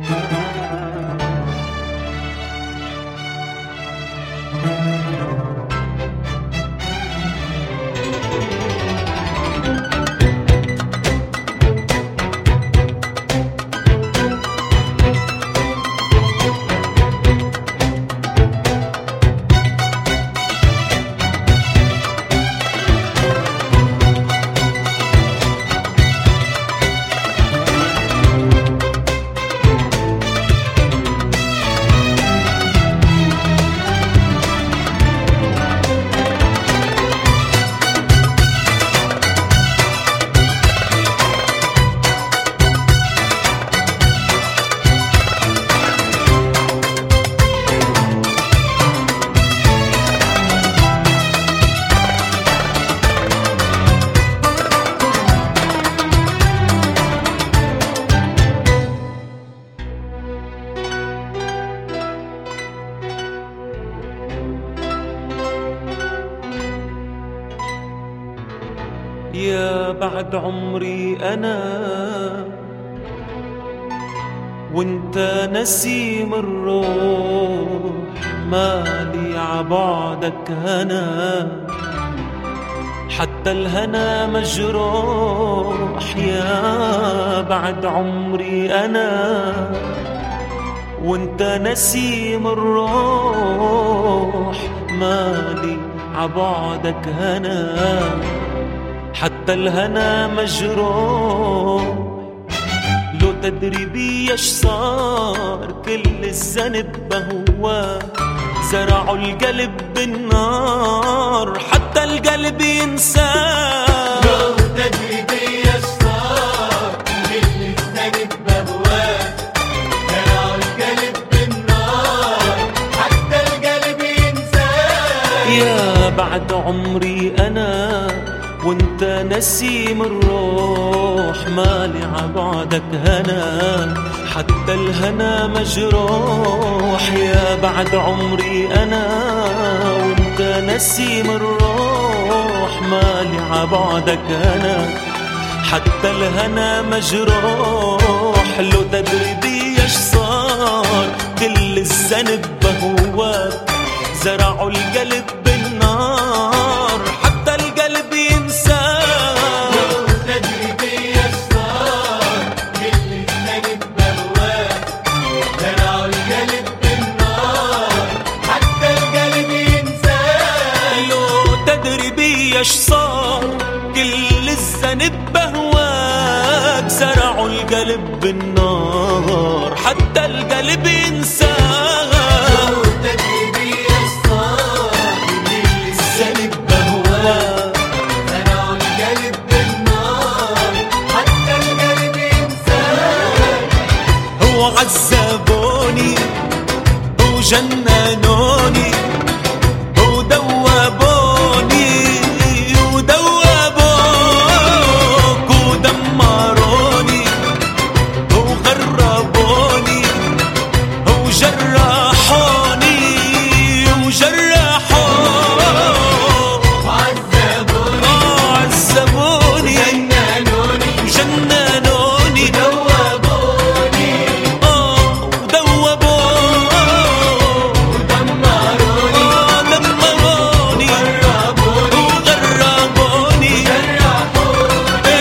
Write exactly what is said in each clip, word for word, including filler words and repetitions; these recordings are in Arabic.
يا بعد عمري أنا وانت نسيم الروح، مالي عبعدك هنا حتى الهنا مجروح. يا بعد عمري أنا وانت نسيم الروح، مالي عبعدك هنا حتى الهنا مجروح. لو تدري بي اش صار كل الذنب بهوا، زرعوا القلب بالنار حتى القلب ينساه. لو تدري بي اش صار كل الذنب بهوا، زرعوا القلب بالنار حتى القلب ينساه. يا بعد عمري أنا وانت نسيم الروح، مالي عبعدك هنا حتى الهنا مجروح. يا بعد عمري أنا وانت نسيم الروح، مالي عبعدك هنا حتى الهنا مجروح. لو تدري بي اش صار كل الذنب بهواك، زرعوا القلب بالنار حتى القلب ينساه. لو تدري بي اش صار كل الذنب بهواك، زرعوا القلب بالنار حتى القلب ينساه. لو تدري بي اش صار كل الذنب بهواك، زرعوا القلب بالنار حتى القلب ينساه. لو تدري بي اش صار كل الذنب بهواك، زرعوا القلب بالنار حتى القلب ينساه. هو عذبوني وجننوني ودوبوني ودوبوك ودمروني وغربوني وجرحوني وجرحوك وعذبوني عذبوني جننوني وجننوني دوبوني ودوبوك ودمروني دمروني وغربوني وغربوني جرحوني.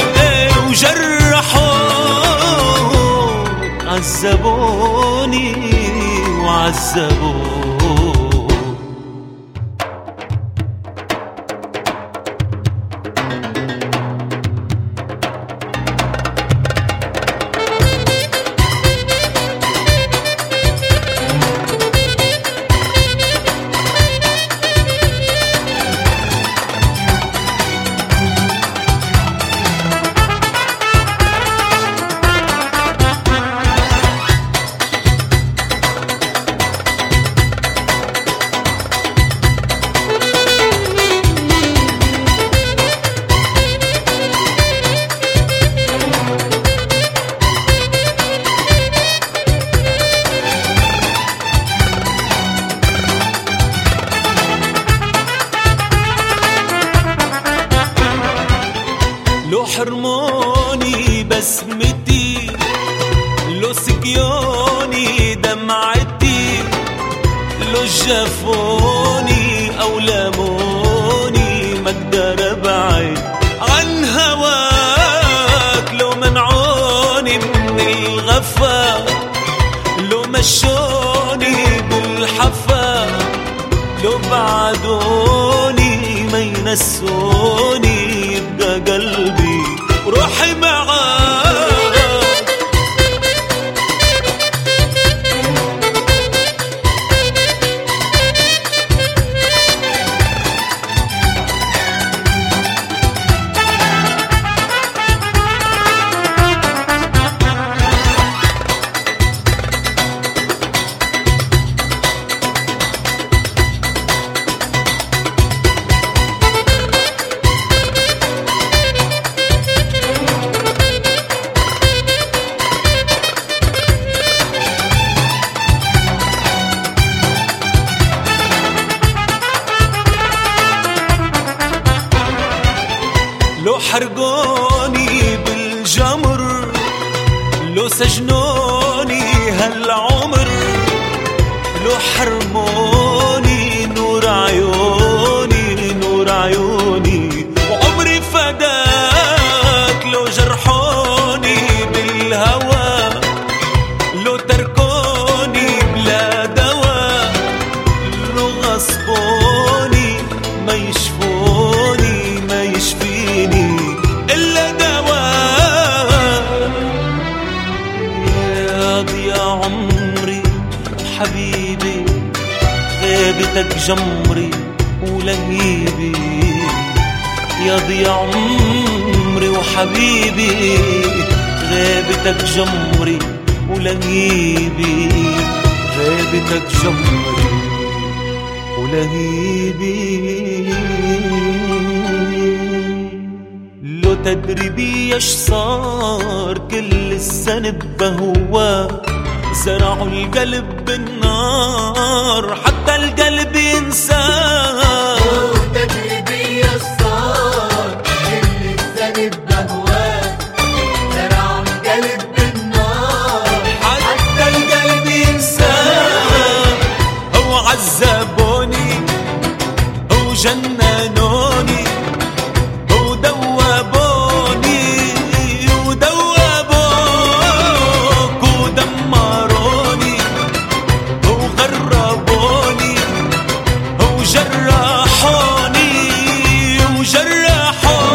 وجرحوك عذبوني وعذبوك. لو حرموني بسمتي، لو سكتوني كيوني دمعتي لو جفوني أو لاموني ما اقدر ابعد عن هواك. لو منعوني من الغفا، لو مشوني بالحفا، لو بعدوني ما ينسوني يبقى قلبي وروحي معاك. لو حرقوني بالجمر، لو سجنوني هالعمر، لو حرموني نور عيوني نور عيوني وعمري فداك. لو جرحوني بالهوى، لو تركوني بلا دواء، لو غصبوني ما يشفوني ما يشفيني إلا دواء. يا ضياء عمري حبيبي غيبتك جمري ولهيبي. يا ضياء عمري وحبيبي غيبتك جمري ولهيبي. غيبتك جمري ولهيبي. لو تدري بي ايش صار كل الذنب هو، زرعوا القلب بالنار حتى القلب ينساه. لو تدري بي ايش صار كل الذنب هو، زرعوا القلب بالنار حتى القلب ينساه. هو عذبوني هو جننوني هو دوبوني ودوبوك ودمروني هو غربوني هو جرحوني وجرحوني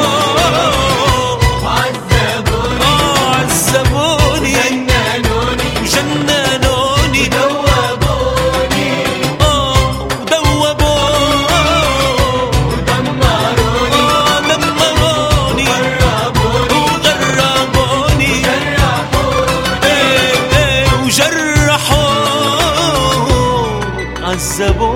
وعذبوني عذبوني جننوني وجننوني دوبوني آه ودوبوك ودمروني آه دمروني قربوني وغربوني جرحوني إيه إيه وجرحوك عذبوني